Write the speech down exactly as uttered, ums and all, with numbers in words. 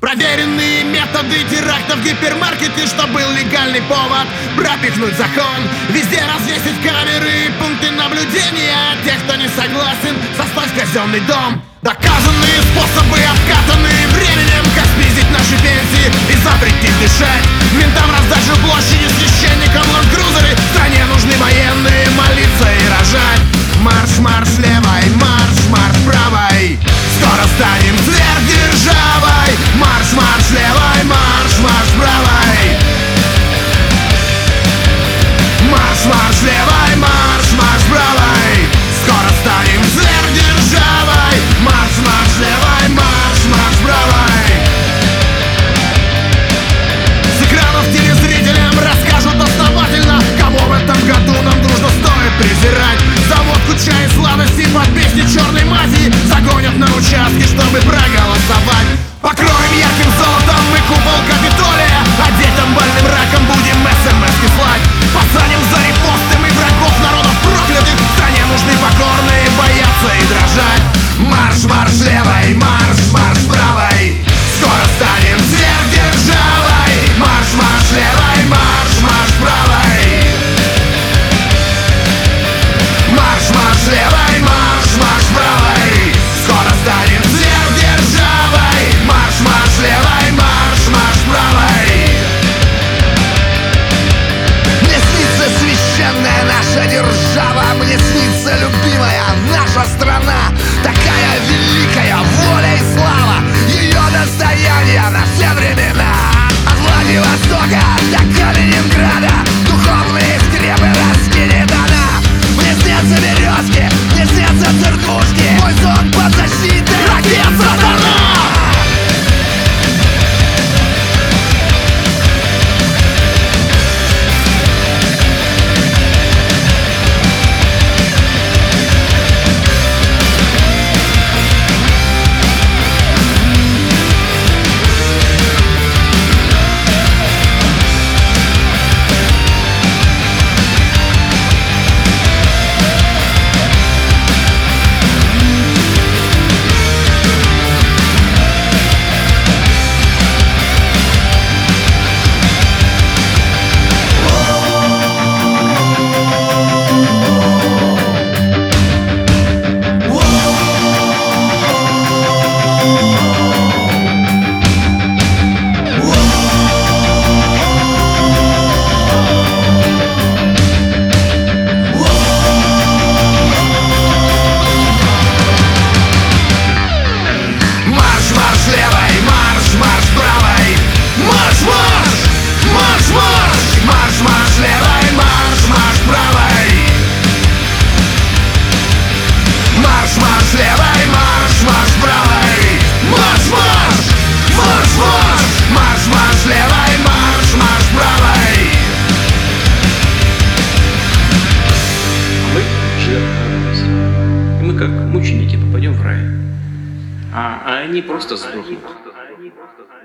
Проверенные методы терактов в гипермаркете, что был легальный повод пропихнуть закон. Везде развесить камеры и пункты наблюдения тех, кто не согласен создать казенный дом. Доказанные способы, обкатанные временем, как снизить наши пенсии и запретить дышать. Ментам раздать же площади, священникам ландкрузеры. В стране нужны военные, молиться и рожать. Марш, марш левой, марш, марш правой. Скоро станем сверхдержавой. Марш, марш левой, марш, марш правой. Марш, марш левой, марш, марш правой. Скоро станем сверхдержавой. Марш, марш левой, марш, марш правой. С экранов телезрителям расскажут основательно, кого в этом году нам дружно стоит презирать. За водку, чай, сладости под песни черной мафии загонят на участки, чтобы проголосовать. Покроем ярким золотом мы купол Капитолия, а детям больным раком будем смс-ки слать. Посадим за репосты мы врагов народов проклятых. В стране нужны покорные, бояться и дрожать. Марш, марш левой, марш, марш правой. Скоро станем сверхдержавой. Марш, марш левой, марш, марш правой. Марш, марш левой, марш, марш правой. Скоро станем сверхдержавой. Марш, марш левой, марш, марш правой. Мне снится священная наша держава. Мне снится любимая наша страна. Такая великая воля и слава, ее достояние на все времена. От Владивостока до Калининграда духовные скрепы раскинет она. Мне снятся березки, мне снятся церквушки. Мой сон под защитой ракет сатана. Как мученики попадем в рай, а, а они просто сдохнут.